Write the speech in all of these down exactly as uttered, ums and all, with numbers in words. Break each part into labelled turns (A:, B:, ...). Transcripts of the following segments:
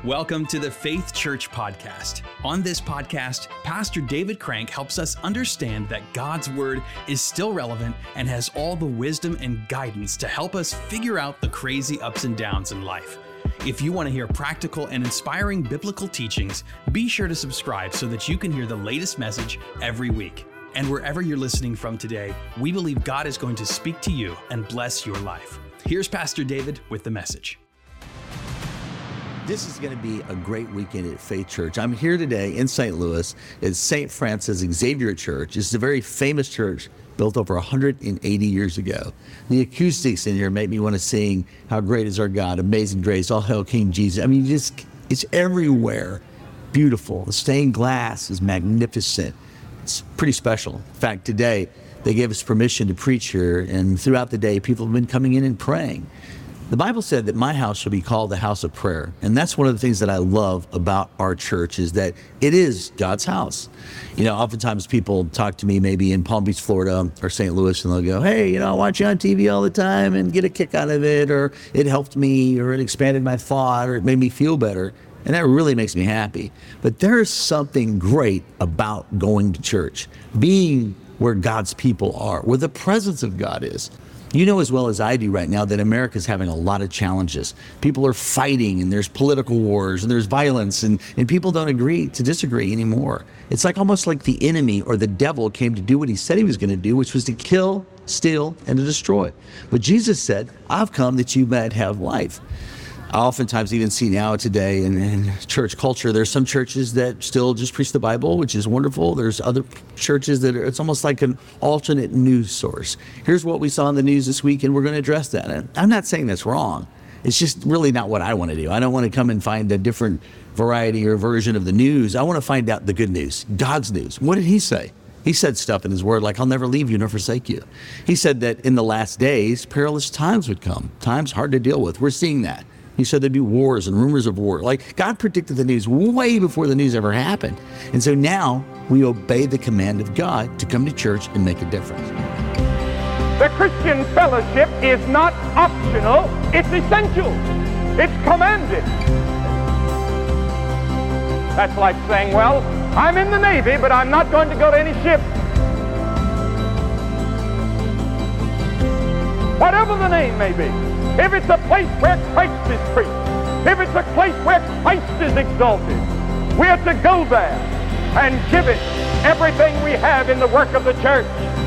A: Welcome to the Faith Church Podcast. On this podcast, Pastor David Crank helps us understand that God's Word is still relevant and has all the wisdom and guidance to help us figure out the crazy ups and downs in life. If you want to hear practical and inspiring biblical teachings, be sure to subscribe so that you can hear the latest message every week. And wherever you're listening from today, we believe God is going to speak to you and bless your life. Here's Pastor David with the message.
B: This is going to be a great weekend at Faith Church. I'm here today in Saint Louis at Saint Francis Xavier Church. It's a very famous church built over one hundred eighty years ago. The acoustics in here make me want to sing How Great Is Our God, Amazing Grace, All Hail King Jesus. I mean, just it's everywhere. Beautiful. The stained glass is magnificent. It's pretty special. In fact, today they gave us permission to preach here, and throughout the day people have been coming in and praying. The Bible said that my house shall be called the house of prayer. And that's one of the things that I love about our church is that it is God's house. You know, oftentimes people talk to me maybe in Palm Beach, Florida or Saint Louis, and they'll go, hey, you know, I watch you on T V all the time and get a kick out of it, or it helped me, or it expanded my thought, or it made me feel better. And that really makes me happy. But there's something great about going to church, being where God's people are, where the presence of God is. You know as well as I do right now that America's having a lot of challenges. People are fighting, and there's political wars, and there's violence, and, and people don't agree to disagree anymore. It's like almost like the enemy or the devil came to do what he said he was going to do, which was to kill, steal, and to destroy. But Jesus said, I've come that you might have life. I oftentimes even see now today in, in church culture, there's some churches that still just preach the Bible, which is wonderful. There's other churches that are, it's almost like an alternate news source. Here's what we saw in the news this week, and we're going to address that. And I'm not saying that's wrong. It's just really not what I want to do. I don't want to come and find a different variety or version of the news. I want to find out the good news, God's news. What did he say? He said stuff in his word like, I'll never leave you nor forsake you. He said that in the last days, perilous times would come. Times hard to deal with. We're seeing that. He said there'd be wars and rumors of war. Like, God predicted the news way before the news ever happened. And so now we obey the command of God to come to church and make a difference.
C: The Christian fellowship is not optional, it's essential. It's commanded. That's like saying, well, I'm in the Navy, but I'm not going to go to any ship. Whatever the name may be. If it's a place where Christ is preached, if it's a place where Christ is exalted, we are to go there and give it everything we have in the work of the church.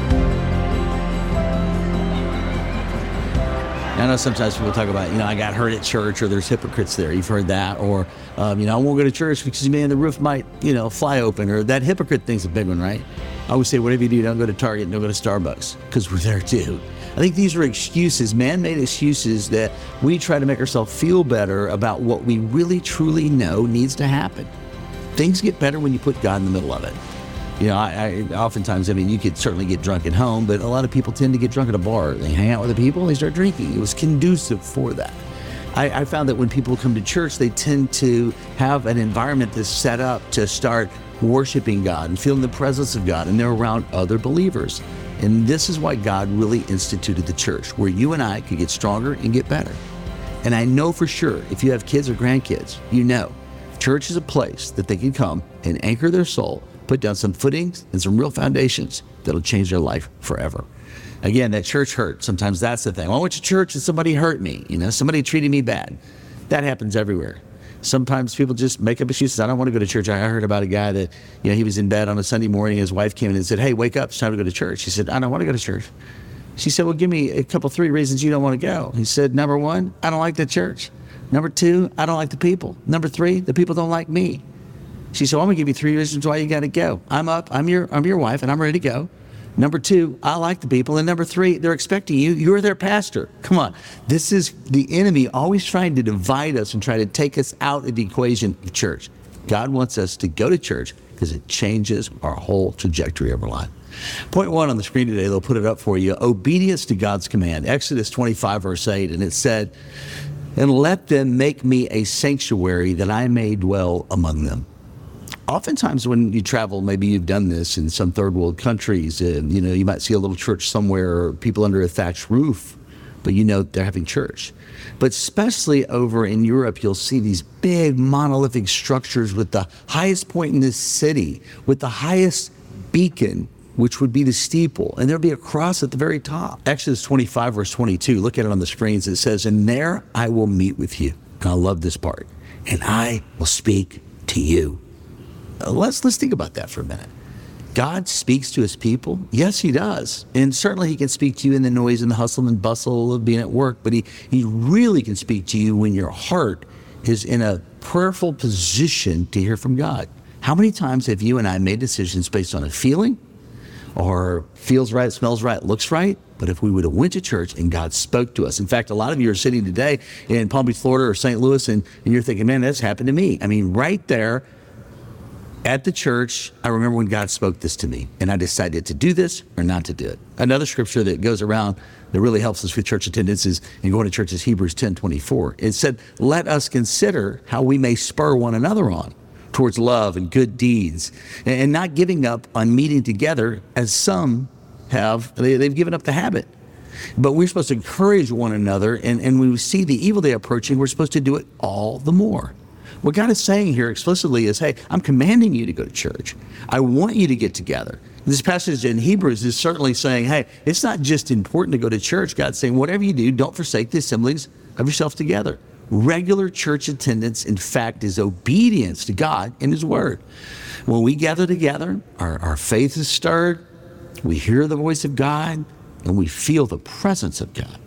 B: I know sometimes people talk about, you know, I got hurt at church, or there's hypocrites there. You've heard that. Or, um, you know, I won't go to church because, man, the roof might, you know, fly open. Or that hypocrite thing's a big one, right? I always say, whatever you do, don't go to Target, don't go to Starbucks, because we're there too. I think these are excuses, man-made excuses that we try to make ourselves feel better about what we really, truly know needs to happen. Things get better when you put God in the middle of it. You know, I, I oftentimes, I mean, you could certainly get drunk at home, but a lot of people tend to get drunk at a bar. They hang out with the people, they start drinking. It was conducive for that. I, I found that when people come to church, they tend to have an environment that's set up to start worshiping God and feeling the presence of God, and they're around other believers. And this is why God really instituted the church, where you and I could get stronger and get better. And I know for sure, if you have kids or grandkids, you know, church is a place that they can come and anchor their soul, put down some footings and some real foundations that'll change their life forever. Again, that church hurt. Sometimes that's the thing. I went to church and somebody hurt me. You know, somebody treated me bad. That happens everywhere. Sometimes people just make up excuses. I don't want to go to church. I heard about a guy that, you know, he was in bed on a Sunday morning. His wife came in and said, hey, wake up. It's time to go to church. He said, I don't want to go to church. She said, well, give me a couple, three reasons you don't want to go. He said, number one, I don't like the church. Number two, I don't like the people. Number three, the people don't like me. She said, well, I'm going to give you three reasons why you got to go. I'm up. I'm your, I'm your wife, and I'm ready to go. Number two, I like the people. And number three, they're expecting you. You're their pastor. Come on. This is the enemy always trying to divide us and try to take us out of the equation of church. God wants us to go to church because it changes our whole trajectory of our life. Point one on the screen today, they'll put it up for you. Obedience to God's command. Exodus twenty-five, verse eight, and it said, and let them make me a sanctuary that I may dwell among them. Oftentimes when you travel, maybe you've done this in some third world countries, uh, you know, you might see a little church somewhere, or people under a thatched roof. but you know they're having church. But especially over in Europe, you'll see these big monolithic structures with the highest point in this city, with the highest beacon, which would be the steeple, and there'll be a cross at the very top. Exodus twenty-five, verse twenty-two, look at it on the screens. It says, and there I will meet with you. And I love this part. And I will speak to you. Uh, let's, let's think about that for a minute. God speaks to his people? Yes, he does. And certainly he can speak to you in the noise and the hustle and bustle of being at work, but he, he really can speak to you when your heart is in a prayerful position to hear from God. How many times have you and I made decisions based on a feeling, or feels right, smells right, looks right? But if we would have went to church and God spoke to us. In fact, a lot of you are sitting today in Palm Beach, Florida or Saint Louis, and, and you're thinking, man, that's happened to me. I mean, right there at the church, I remember when God spoke this to me, and I decided to do this or not to do it. Another scripture that goes around that really helps us with church attendance is, and going to church, is Hebrews ten twenty-four. It said, let us consider how we may spur one another on towards love and good deeds, and not giving up on meeting together as some have. They, they've given up the habit. But we're supposed to encourage one another, and, and when we see the evil day approaching, we're supposed to do it all the more. What God is saying here explicitly is, hey, I'm commanding you to go to church. I want you to get together. This passage in Hebrews is certainly saying, hey, it's not just important to go to church. God's saying, whatever you do, don't forsake the assemblies of yourself together. Regular church attendance, in fact, is obedience to God and his word. When we gather together, our, our faith is stirred, we hear the voice of God, and we feel the presence of God.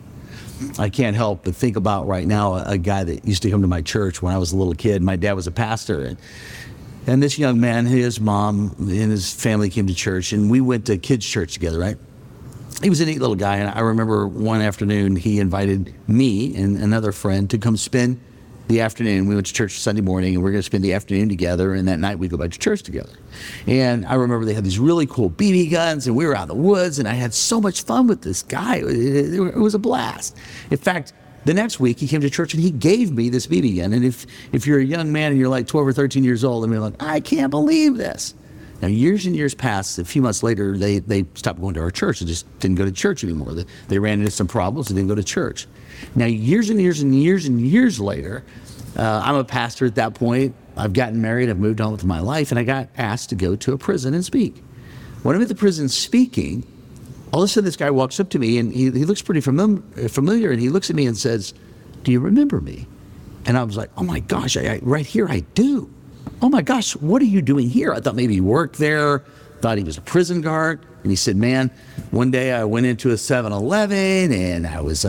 B: I can't help but think about right now a, a guy that used to come to my church when I was a little kid. My dad was a pastor, and, and this young man, his mom and his family came to church, and we went to kids' church together, right? He was a neat little guy, and I remember one afternoon he invited me and another friend to come spend the afternoon. We went to church Sunday morning, and we we're going to spend the afternoon together, and that night we go back to church together. And I remember they had these really cool B B guns, and we were out in the woods, and I had so much fun with this guy. It, it, it was a blast. In fact, the next week he came to church, and he gave me this B B gun. And if, if you're a young man and you're like twelve or thirteen years old, and you're like, I can't believe this. Now, years and years passed. A few months later, they, they stopped going to our church. They just didn't go to church anymore. They, they ran into some problems and didn't go to church. Now, years and years and years and years later, uh, I'm a pastor at that point. I've gotten married. I've moved on with my life, and I got asked to go to a prison and speak. When I'm at the prison speaking, all of a sudden this guy walks up to me, and he, he looks pretty famili- familiar, and he looks at me and says, do you remember me? And I was like, oh my gosh, I, I, right here I do. Oh my gosh, what are you doing here? I thought maybe he worked there, thought he was a prison guard. And he said, man, one day I went into a seven eleven and I was uh,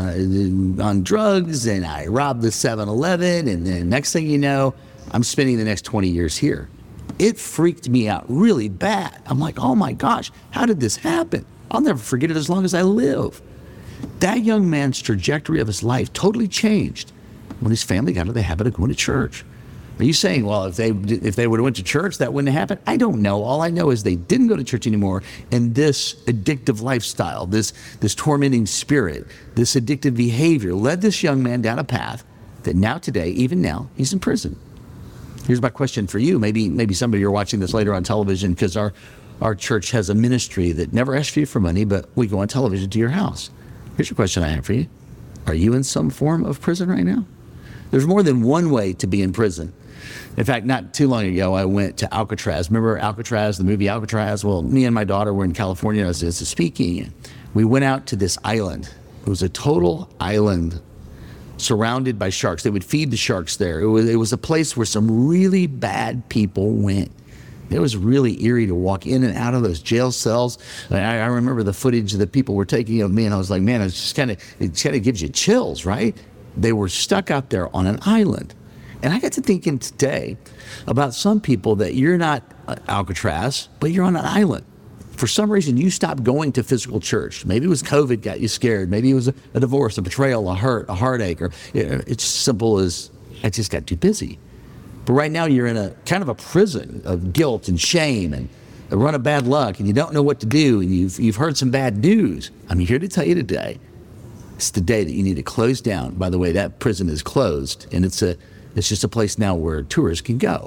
B: on drugs and I robbed the seven eleven. And then next thing you know, I'm spending the next twenty years here. It freaked me out really bad. I'm like, oh my gosh, how did this happen? I'll never forget it as long as I live. That young man's trajectory of his life totally changed when his family got into the habit of going to church. Are you saying, well, if they if they would have went to church, that wouldn't have happened? I don't know. All I know is they didn't go to church anymore, and this addictive lifestyle, this this tormenting spirit, this addictive behavior led this young man down a path that now today, even now, he's in prison. Here's my question for you. Maybe maybe some of you are watching this later on television because our, our church has a ministry that never asks you for money, but we go on television to your house. Here's your question I have for you. Are you in some form of prison right now? There's more than one way to be in prison. In fact, not too long ago, I went to Alcatraz. Remember Alcatraz, the movie Alcatraz? Well, me and my daughter were in California as, as speaking. And we went out to this island. It was a total island surrounded by sharks. They would feed the sharks there. It was, it was a place where some really bad people went. It was really eerie to walk in and out of those jail cells. I, I remember the footage that people were taking of me, and I was like, man, it's just kind of, it kind of gives you chills, right? They were stuck out there on an island. And I got to thinking today about some people that you're not Alcatraz, but you're on an island. For some reason, you stopped going to physical church. Maybe it was COVID got you scared. Maybe it was a, a divorce, a betrayal, a hurt, a heartache, or it's simple as I just got too busy. But right now, you're in a kind of a prison of guilt and shame and a run of bad luck, and you don't know what to do, and you've you've heard some bad news. I'm here to tell you today, it's the day that you need to close down. By the way, that prison is closed, and it's a It's just a place now where tourists can go.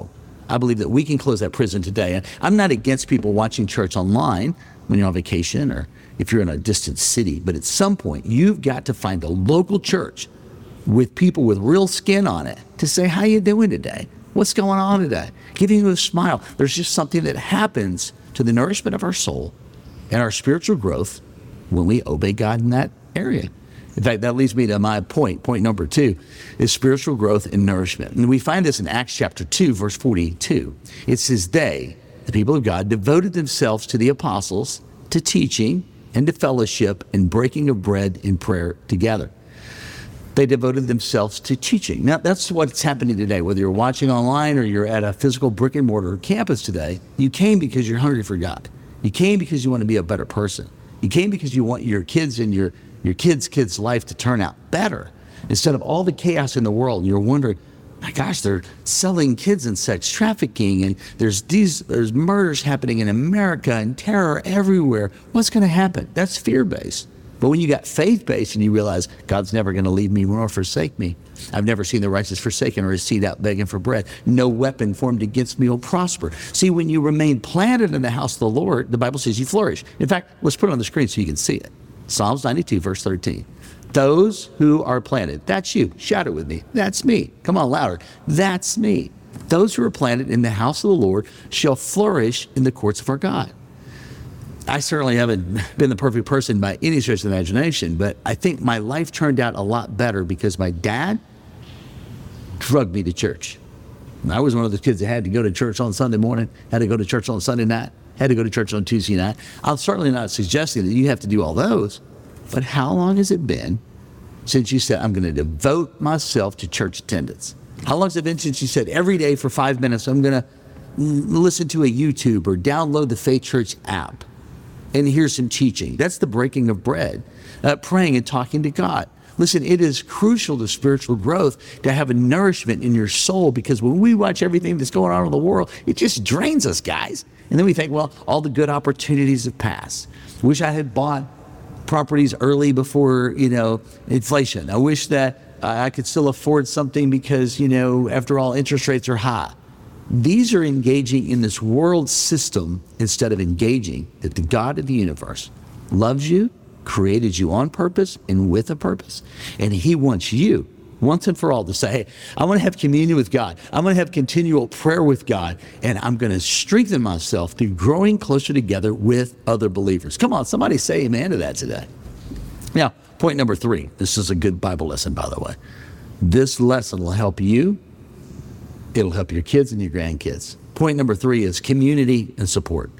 B: I believe that we can close that prison today. And I'm not against people watching church online when you're on vacation or if you're in a distant city, but at some point you've got to find a local church with people with real skin on it to say, how you doing today? What's going on today? Giving you a smile. There's just something that happens to the nourishment of our soul and our spiritual growth when we obey God in that area. In fact, that leads me to my point. Point number two is spiritual growth and nourishment. And we find this in Acts chapter two, verse forty-two. It says, they, the people of God, devoted themselves to the apostles, to teaching, and to fellowship, and breaking of bread and prayer together. They devoted themselves to teaching. Now, that's what's happening today. Whether you're watching online or you're at a physical brick and mortar campus today, you came because you're hungry for God. You came because you want to be a better person. You came because you want your kids and your, your kids' kids' life to turn out better. Instead of all the chaos in the world, you're wondering, my gosh, they're selling kids in sex trafficking, and there's these there's murders happening in America and terror everywhere. What's going to happen? That's fear-based. But when you got faith-based and you realize God's never going to leave me nor forsake me. I've never seen the righteous forsaken or his seed out begging for bread. No weapon formed against me will prosper. See, when you remain planted in the house of the Lord, the Bible says you flourish. In fact, let's put it on the screen so you can see it. Psalms ninety-two, verse thirteen. Those who are planted, that's you. Shout it with me. That's me. Come on, louder. That's me. Those who are planted in the house of the Lord shall flourish in the courts of our God. I certainly haven't been the perfect person by any stretch of the imagination, but I think my life turned out a lot better because my dad drugged me to church. I was one of those kids that had to go to church on Sunday morning, had to go to church on Sunday night, had to go to church on Tuesday night. I'm certainly not suggesting that you have to do all those, but how long has it been since you said, I'm going to devote myself to church attendance? How long has it been since you said, every day for five minutes, I'm going to listen to a YouTube or download the Faith Church app and hear some teaching? That's the breaking of bread, uh, praying and talking to God. Listen, it is crucial to spiritual growth to have a nourishment in your soul, because when we watch everything that's going on in the world, it just drains us, guys. And then we think, well, all the good opportunities have passed. Wish I had bought properties early before, you know, inflation. I wish that uh, I could still afford something because, you know, after all, interest rates are high. These are engaging in this world system instead of engaging that the God of the universe loves you, created you on purpose and with a purpose. And he wants you once and for all to say, hey, I want to have communion with God. I'm going to have continual prayer with God. And I'm going to strengthen myself through growing closer together with other believers. Come on, somebody say amen to that today. Now, point number three. This is a good Bible lesson, by the way. This lesson will help you. It'll help your kids and your grandkids. Point number three is community and support.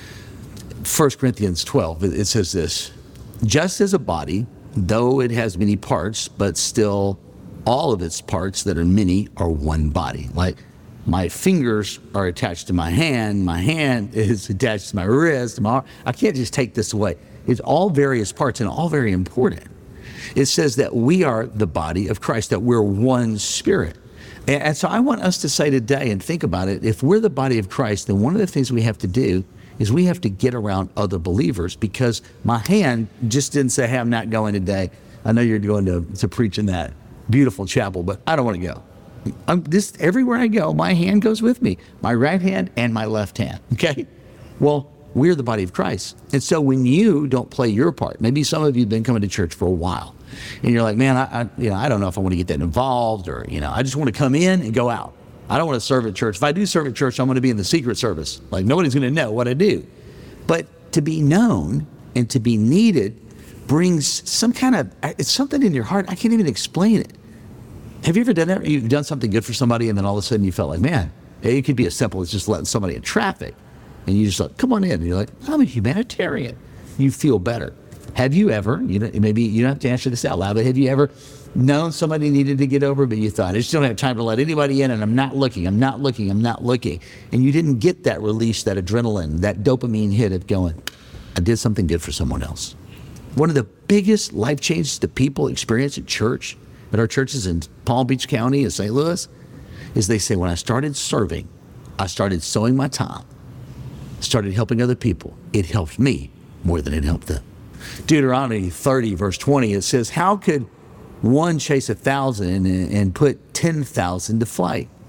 B: First Corinthians twelve, it says this, just as a body, though it has many parts, but still all of its parts that are many are one body. Like my fingers are attached to my hand, my hand is attached to my wrist, my arm. I can't just take this away. It's all various parts and all very important. It says that we are the body of Christ, that we're one spirit. And so I want us to say today and think about it, if we're the body of Christ, then one of the things we have to do is we have to get around other believers, because my hand just didn't say, hey, I'm not going today. I know you're going to, to preach in that beautiful chapel, but I don't want to go. I'm just, everywhere I go, my hand goes with me, my right hand and my left hand, okay? Well, we're the body of Christ. And so when you don't play your part, maybe some of you have been coming to church for a while, and you're like, man, I, I, you know, I don't know if I want to get that involved, or, you know, I just want to come in and go out. I don't want to serve at church. If I do serve at church, I'm going to be in the secret service. Like nobody's going to know what I do. But to be known and to be needed brings some kind of, it's something in your heart. I can't even explain it. Have you ever done that? You've done something good for somebody and then all of a sudden you felt like, man, it could be as simple as just letting somebody in traffic. And you just like, come on in. And you're like, I'm a humanitarian. You feel better. Have you ever, you know, maybe you don't have to answer this out loud, but have you ever known somebody needed to get over, but you thought, I just don't have time to let anybody in, and I'm not looking, I'm not looking, I'm not looking. And you didn't get that release, that adrenaline, that dopamine hit of going, I did something good for someone else. One of the biggest life changes that people experience at church, at our churches in Palm Beach County and Saint Louis, is they say, when I started serving, I started sowing my time, started helping other people. It helped me more than it helped them. Deuteronomy thirty, verse twenty, it says, how could one chase a thousand and, and put ten thousand to flight?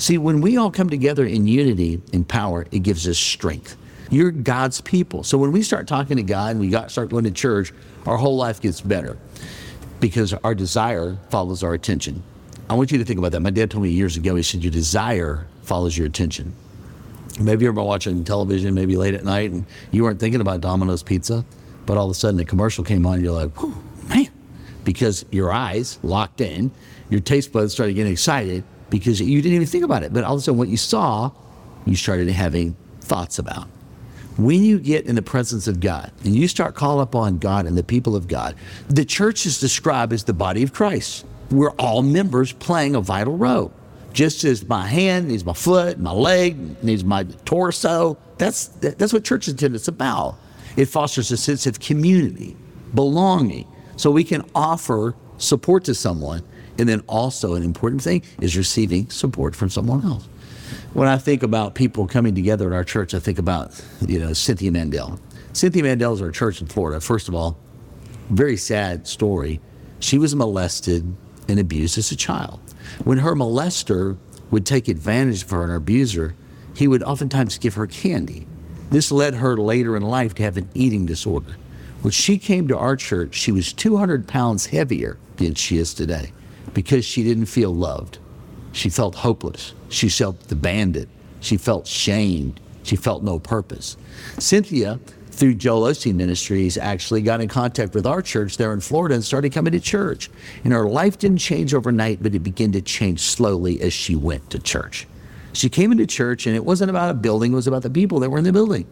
B: See, when we all come together in unity and power, it gives us strength. You're God's people. So when we start talking to God and we got, start going to church, our whole life gets better because our desire follows our attention. I want you to think about that. My dad told me years ago, he said, your desire follows your attention. Maybe you're watching television, maybe late at night, and you weren't thinking about Domino's Pizza, but all of a sudden the commercial came on and you're like, whew, man, because your eyes locked in, your taste buds started getting excited because you didn't even think about it. But all of a sudden what you saw, you started having thoughts about. When you get in the presence of God and you start calling upon God and the people of God, the church is described as the body of Christ. We're all members playing a vital role. Just as my hand needs my foot, my leg needs my torso. That's, that's what church attendance is about. It fosters a sense of community, belonging, so we can offer support to someone. And then also an important thing is receiving support from someone else. When I think about people coming together at our church, I think about, you know, Cynthia Mandel. Cynthia Mandel is our church in Florida. First of all, very sad story. She was molested and abused as a child. When her molester would take advantage of her and her abuser, he would oftentimes give her candy. This led her later in life to have an eating disorder. When she came to our church, she was two hundred pounds heavier than she is today because she didn't feel loved. She felt hopeless. She felt abandoned. She felt shamed. She felt no purpose. Cynthia, through Joel Osteen Ministries, actually got in contact with our church there in Florida and started coming to church. And her life didn't change overnight, but it began to change slowly as she went to church. She came into church, and it wasn't about a building, it was about the people that were in the building.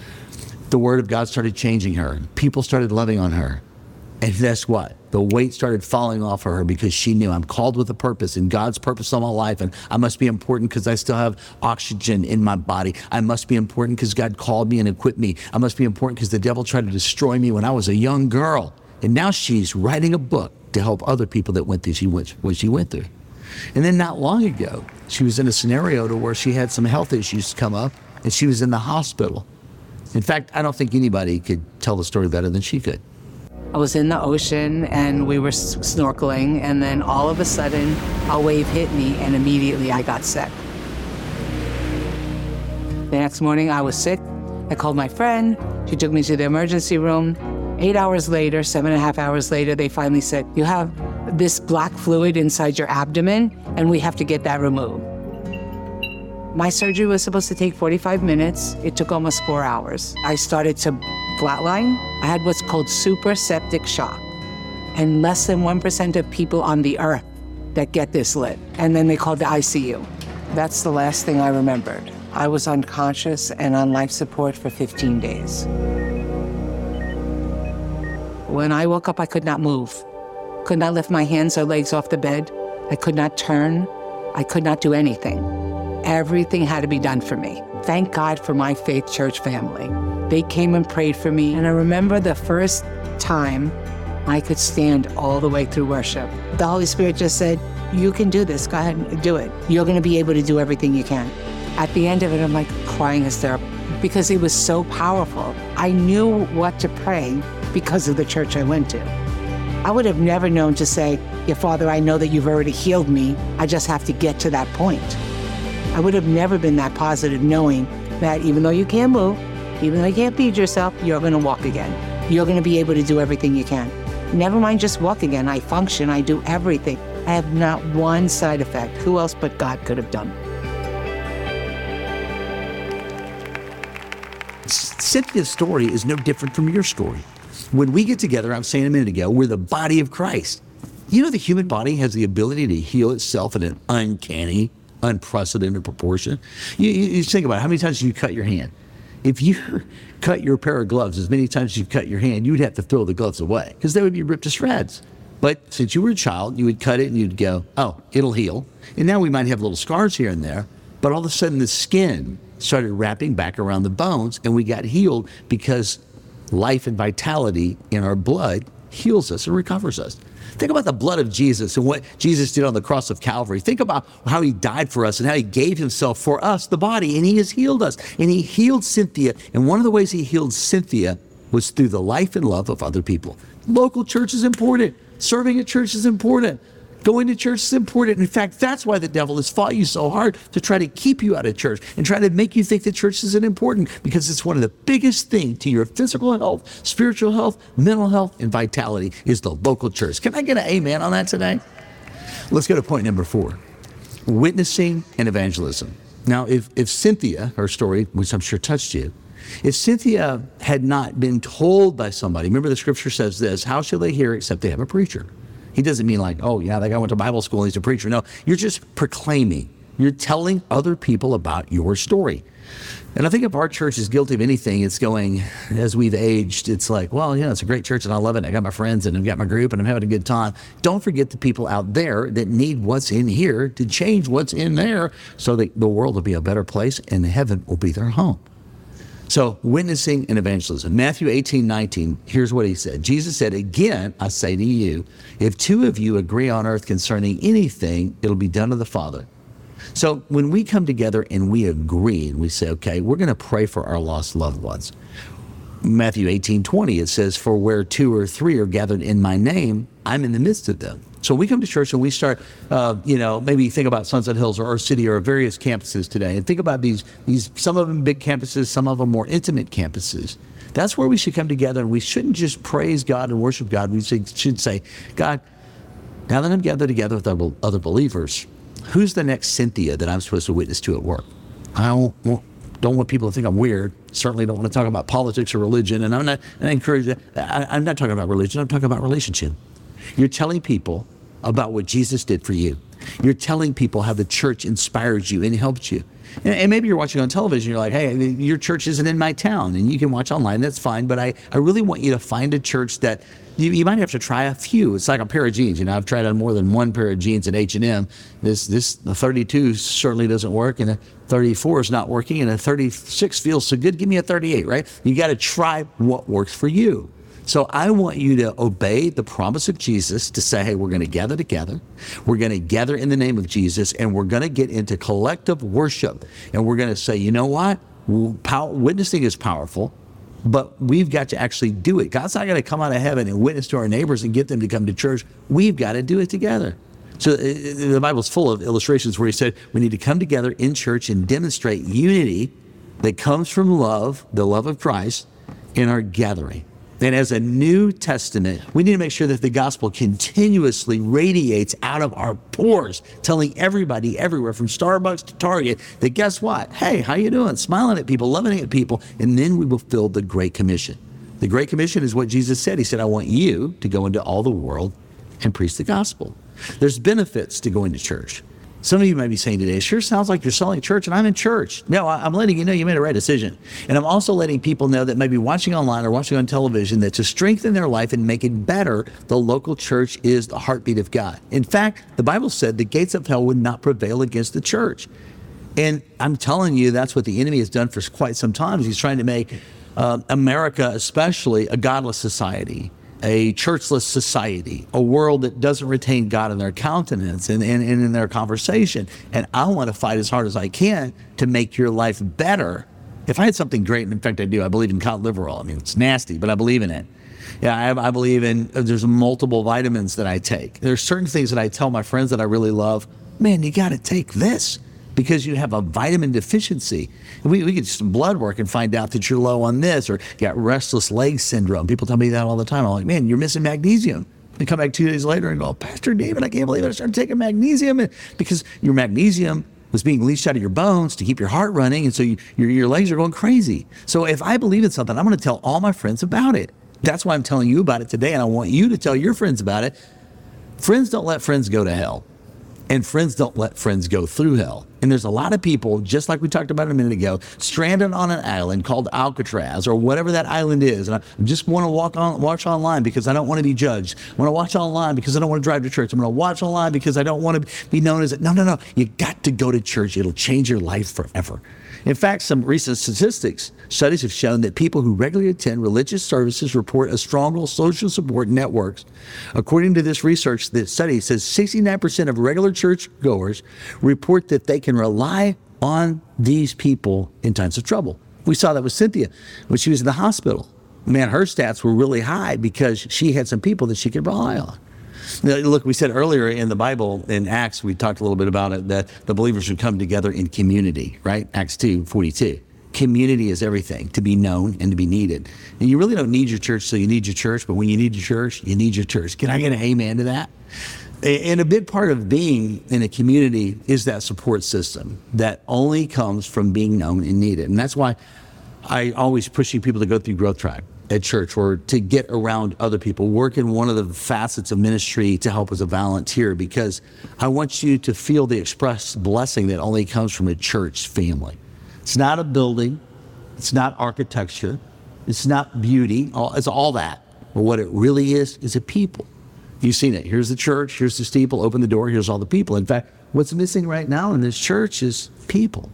B: The Word of God started changing her. People started loving on her. And guess what? The weight started falling off of her because she knew I'm called with a purpose and God's purpose on my life, and I must be important because I still have oxygen in my body. I must be important because God called me and equipped me. I must be important because the devil tried to destroy me when I was a young girl. And now she's writing a book to help other people that went through she went, what she went through. And then not long ago, she was in a scenario to where she had some health issues come up and she was in the hospital. In fact, I don't think anybody could tell the story better than she could.
D: I was in the ocean and we were snorkeling, and then all of a sudden a wave hit me and immediately I got sick. The next morning I was sick. I called my friend. She took me to the emergency room. Eight hours later, seven and a half hours later, they finally said, you have this black fluid inside your abdomen and we have to get that removed. My surgery was supposed to take forty-five minutes. It took almost four hours. I started to flatline. I had what's called super septic shock. And less than one percent of people on the earth that get this lit. And then they called the I C U. That's the last thing I remembered. I was unconscious and on life support for fifteen days. When I woke up, I could not move. Could not lift my hands or legs off the bed. I could not turn. I could not do anything. Everything had to be done for me. Thank God for my faith church family. They came and prayed for me. And I remember the first time I could stand all the way through worship. The Holy Spirit just said, you can do this. Go ahead and do it. You're going to be able to do everything you can. At the end of it, I'm like crying hysterical because it was so powerful. I knew what to pray because of the church I went to. I would have never known to say, yeah, Father, I know that you've already healed me. I just have to get to that point. I would have never been that positive knowing that even though you can't move, even though you can't feed yourself, you're going to walk again. You're going to be able to do everything you can. Never mind just walk again. I function. I do everything. I have not one side effect. Who else but God could have done?
B: Cynthia's story is no different from your story. When we get together, I was saying a minute ago, we're the body of Christ. You know the human body has the ability to heal itself in an uncanny, unprecedented proportion. You, you, you think about it. How many times do you cut your hand? If you cut your pair of gloves as many times as you cut your hand, you would have to throw the gloves away because they would be ripped to shreds. But since you were a child, you would cut it and you'd go, oh, it'll heal. And now we might have little scars here and there, but all of a sudden the skin started wrapping back around the bones and we got healed because life and vitality in our blood heals us and recovers us. Think about the blood of Jesus and what Jesus did on the cross of Calvary. Think about how he died for us and how he gave himself for us, the body, and he has healed us. And he healed Cynthia. And one of the ways he healed Cynthia was through the life and love of other people. Local church is important. Serving at church is important. Going to church is important. In fact, that's why the devil has fought you so hard to try to keep you out of church and try to make you think that church isn't important, because it's one of the biggest things to your physical health, spiritual health, mental health, and vitality is the local church. Can I get an amen on that today? Let's go to point number four, witnessing and evangelism. Now, if, if Cynthia, her story, which I'm sure touched you, if Cynthia had not been told by somebody, remember the scripture says this, how shall they hear except they have a preacher? He doesn't mean like, oh yeah, that guy went to Bible school and he's a preacher. No, you're just proclaiming. You're telling other people about your story. And I think if our church is guilty of anything, it's going, as we've aged, it's like, well, yeah, it's a great church and I love it. I got my friends and I've got my group and I'm having a good time. Don't forget the people out there that need what's in here to change what's in there so that the world will be a better place and heaven will be their home. So witnessing and evangelism. Matthew eighteen nineteen, here's what he said. Jesus said, again, I say to you, if two of you agree on earth concerning anything, it'll be done to the Father. So when we come together and we agree and we say, okay, we're going to pray for our lost loved ones. Matthew eighteen twenty, it says, for where two or three are gathered in my name, I'm in the midst of them. So we come to church and we start, uh, you know, maybe think about Sunset Hills or our city or various campuses today, and think about these, these, some of them big campuses, some of them more intimate campuses. That's where we should come together, and we shouldn't just praise God and worship God. We should say, God, now that I'm gathered together with other believers, who's the next Cynthia that I'm supposed to witness to at work? I don't, well, don't want people to think I'm weird. Certainly don't want to talk about politics or religion, and I'm not, and I encourage that. I, I'm not talking about religion, I'm talking about relationship. You're telling people about what Jesus did for you. You're telling people how the church inspires you and helped you. And, and maybe you're watching on television, you're like, hey, your church isn't in my town, and you can watch online, that's fine, but I, I really want you to find a church that you, you might have to try a few. It's like a pair of jeans. You know, I've tried on more than one pair of jeans at H and M. This, this, the thirty-two certainly doesn't work, and a thirty-four is not working, and a thirty-six feels so good. Give me a thirty-eight, right? You got to try what works for you. So I want you to obey the promise of Jesus to say, hey, we're going to gather together. We're going to gather in the name of Jesus, and we're going to get into collective worship. And we're going to say, you know what? Power, witnessing is powerful, but we've got to actually do it. God's not going to come out of heaven and witness to our neighbors and get them to come to church. We've got to do it together. So uh, the Bible's full of illustrations where he said we need to come together in church and demonstrate unity that comes from love, the love of Christ, in our gathering. And as a New Testament, we need to make sure that the gospel continuously radiates out of our pores, telling everybody everywhere from Starbucks to Target that guess what? Hey, how you doing? Smiling at people, loving at people, and then we will fill the Great Commission. The Great Commission is what Jesus said. He said, I want you to go into all the world and preach the gospel. There's benefits to going to church. Some of you might be saying today, it sure sounds like you're selling church and I'm in church. No, I'm letting you know you made a right decision. And I'm also letting people know that maybe watching online or watching on television that to strengthen their life and make it better, the local church is the heartbeat of God. In fact, the Bible said the gates of hell would not prevail against the church. And I'm telling you, that's what the enemy has done for quite some time. He's trying to make uh, America especially a godless society, a churchless society, a world that doesn't retain God in their countenance and, and, and in their conversation. And I want to fight as hard as I can to make your life better. If I had something great, and in fact I do, I believe in cod liver oil. I mean, it's nasty, but I believe in it. Yeah, I, I believe in, there's multiple vitamins that I take. There's certain things that I tell my friends that I really love, man, you got to take this because you have a vitamin deficiency. We, we get some blood work and find out that you're low on this, or you got restless leg syndrome. People tell me that all the time. I'm like, man, you're missing magnesium. They come back two days later and go, Pastor David, I can't believe it. I started taking magnesium. And because your magnesium was being leached out of your bones to keep your heart running, and so you, your, your legs are going crazy. So if I believe in something, I'm going to tell all my friends about it. That's why I'm telling you about it today, and I want you to tell your friends about it. Friends don't let friends go to hell. And friends don't let friends go through hell. And there's a lot of people, just like we talked about a minute ago, stranded on an island called Alcatraz or whatever that island is. And I just want to walk on, watch online because I don't want to be judged. I want to watch online because I don't want to drive to church. I'm going to watch online because I don't want to be known as a... No, no, no. You got to go to church. It'll change your life forever. In fact, some recent statistics, studies have shown that people who regularly attend religious services report a stronger social support networks. According to this research, the study says sixty-nine percent of regular church goers report that they can rely on these people in times of trouble. We saw that with Cynthia when she was in the hospital. Man, her stats were really high because she had some people that she could rely on. Now, look, we said earlier in the Bible, in Acts, we talked a little bit about it, that the believers would come together in community, right? Acts two forty-two. Community is everything, to be known and to be needed. And you really don't need your church, so you need your church, but when you need your church, you need your church. Can I get an amen to that? And a big part of being in a community is that support system that only comes from being known and needed. And that's why I always pushing people to go through Growth Track at church, or to get around other people, work in one of the facets of ministry to help as a volunteer, because I want you to feel the express blessing that only comes from a church family. It's not a building, it's not architecture, it's not beauty, it's all that. But what it really is, is a people. You've seen it. Here's the church, here's the steeple, open the door, here's all the people. In fact, what's missing right now in this church is people.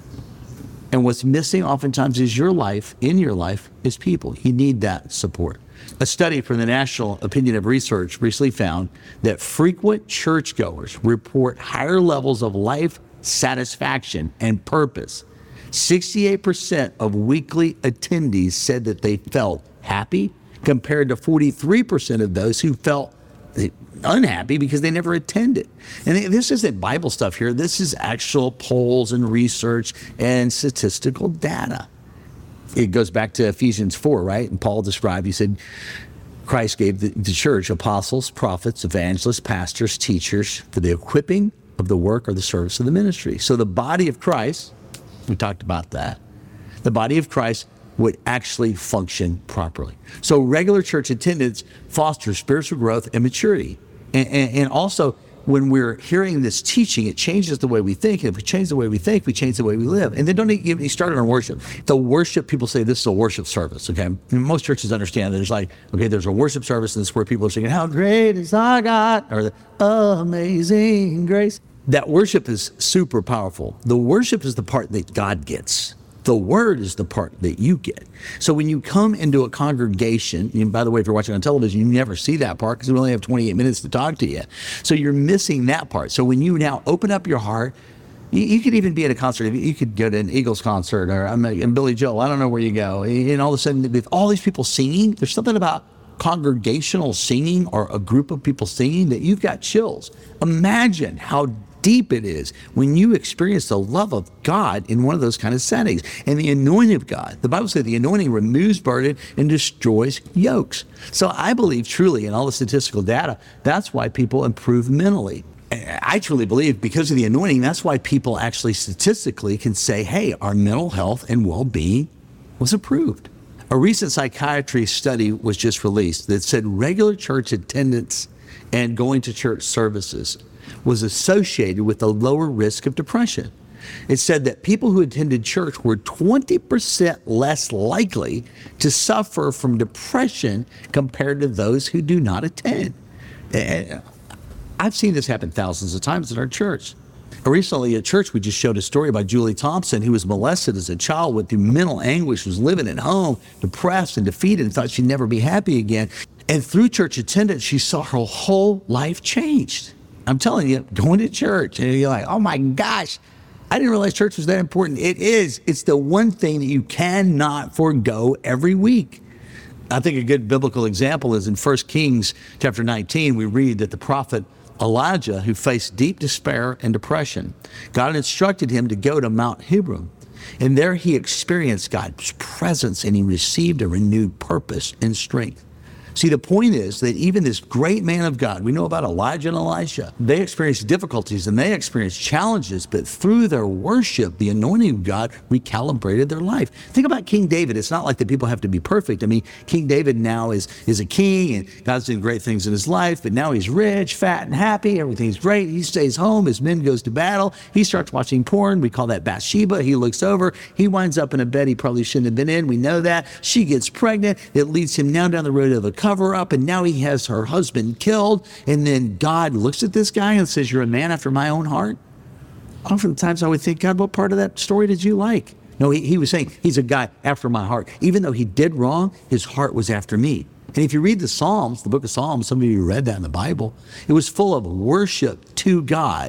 B: And what's missing oftentimes is your life, in your life, is people. You need that support. A study from the National Opinion of Research recently found that frequent churchgoers report higher levels of life satisfaction and purpose. sixty-eight percent of weekly attendees said that they felt happy, compared to forty-three percent of those who felt unhappy because they never attended. And this isn't Bible stuff here. This is actual polls and research and statistical data. It goes back to Ephesians four, right? And Paul described, he said, Christ gave the, the church apostles, prophets, evangelists, pastors, teachers for the equipping of the work or the service of the ministry. So the body of Christ, we talked about that, the body of Christ would actually function properly. So regular church attendance fosters spiritual growth and maturity. And, and, and also, when we're hearing this teaching, it changes the way we think. And if we change the way we think, we change the way we live. And then don't even get me started on worship. The worship, people say this is a worship service, okay? And most churches understand that there's like, okay, there's a worship service, and it's where people are singing, how great is our God, or the amazing grace. That worship is super powerful. The worship is the part that God gets. The word is the part that you get. So when you come into a congregation, and by the way, if you're watching on television, you never see that part because we only have twenty-eight minutes to talk to you. So you're missing that part. So when you now open up your heart, you, you could even be at a concert. You could go to an Eagles concert, or I'm and Billy Joel, I don't know where you go. And all of a sudden, with all these people singing, there's something about congregational singing or a group of people singing that you've got chills. Imagine how deep it is when you experience the love of God in one of those kind of settings. And the anointing of God, the Bible says the anointing removes burden and destroys yokes. So I believe truly in all the statistical data, that's why people improve mentally. I truly believe because of the anointing, that's why people actually statistically can say, hey, our mental health and well-being was improved. A recent psychiatry study was just released that said regular church attendance and going to church services was associated with a lower risk of depression. It said that people who attended church were twenty percent less likely to suffer from depression compared to those who do not attend. And I've seen this happen thousands of times in our church. Recently at church, we just showed a story about Julie Thompson, who was molested as a child, went through mental anguish, was living at home, depressed and defeated, and thought she'd never be happy again. And through church attendance, she saw her whole life changed. I'm telling you, going to church, and you're like, oh my gosh, I didn't realize church was that important. It is. It's the one thing that you cannot forego every week. I think a good biblical example is in First Kings chapter nineteen, we read that the prophet Elijah, who faced deep despair and depression, God instructed him to go to Mount Hebron. And there he experienced God's presence, and he received a renewed purpose and strength. See, the point is that even this great man of God, we know about Elijah and Elisha, they experienced difficulties and they experienced challenges, but through their worship, the anointing of God recalibrated their life. Think about King David. It's not like the people have to be perfect. I mean, King David now is, is a king, and God's doing great things in his life, but now he's rich, fat, and happy. Everything's great. He stays home. His men goes to battle. He starts watching porn. We call that Bathsheba. He looks over. He winds up in a bed he probably shouldn't have been in. We know that. She gets pregnant. It leads him now down the road of a cover up, and now he has her husband killed. And then God looks at this guy and says, you're a man after my own heart. Oftentimes I would think, God, what part of that story did you like? No, he, he was saying he's a guy after my heart. Even though he did wrong, his heart was after me. And if you read the Psalms, the book of Psalms, some of you read that in the Bible, it was full of worship to God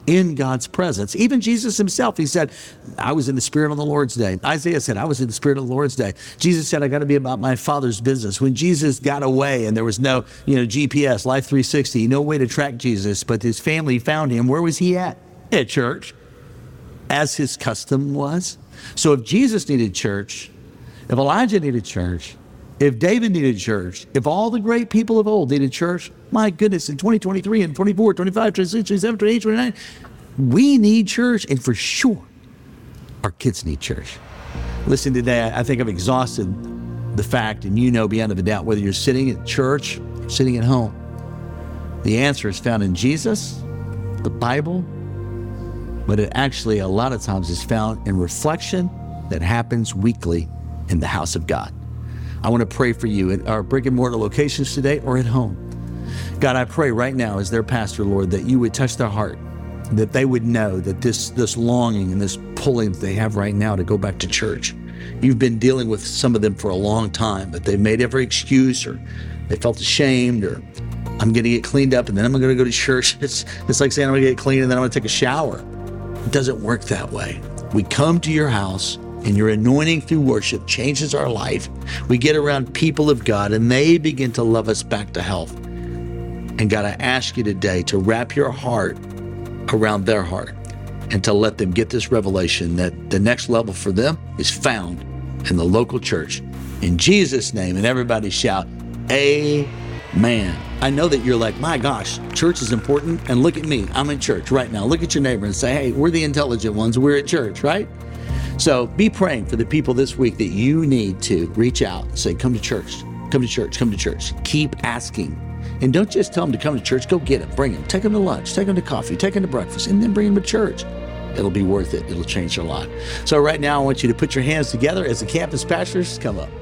B: in God's presence. Even Jesus himself, he said, I was in the Spirit on the Lord's day. Isaiah said, I was in the Spirit on the Lord's day. Jesus said, I got to be about my Father's business. When Jesus got away and there was no, you know, G P S, Life three sixty, no way to track Jesus, but his family found him. Where was he at? At church, as his custom was. So if Jesus needed church, if Elijah needed church, if David needed church, if all the great people of old needed church, my goodness, in twenty twenty-three and twenty-four, twenty-five, twenty-six, twenty-seven, twenty-eight, twenty-nine, we need church, and for sure, our kids need church. Listen, today, I think I've exhausted the fact, and you know beyond a doubt, whether you're sitting at church or sitting at home, the answer is found in Jesus, the Bible, but it actually a lot of times is found in reflection that happens weekly in the house of God. I want to pray for you at our brick and mortar locations today or at home. God, I pray right now as their pastor, Lord, that you would touch their heart, that they would know that this, this longing and this pulling that they have right now to go back to church. You've been dealing with some of them for a long time, but they've made every excuse, or they felt ashamed, or I'm going to get cleaned up and then I'm going to go to church. It's, it's like saying I'm going to get clean and then I'm going to take a shower. It doesn't work that way. We come to your house, and your anointing through worship changes our life. We get around people of God, and they begin to love us back to health. And God, I ask you today to wrap your heart around their heart and to let them get this revelation that the next level for them is found in the local church. In Jesus' name, and everybody shout, amen. I know that you're like, my gosh, church is important, and look at me, I'm in church right now. Look at your neighbor and say, hey, we're the intelligent ones, we're at church, right? So be praying for the people this week that you need to reach out and say, come to church, come to church, come to church. Keep asking. And don't just tell them to come to church, go get them, bring them, take them to lunch, take them to coffee, take them to breakfast, and then bring them to church. It'll be worth it. It'll change their life. So right now, I want you to put your hands together as the campus pastors come up.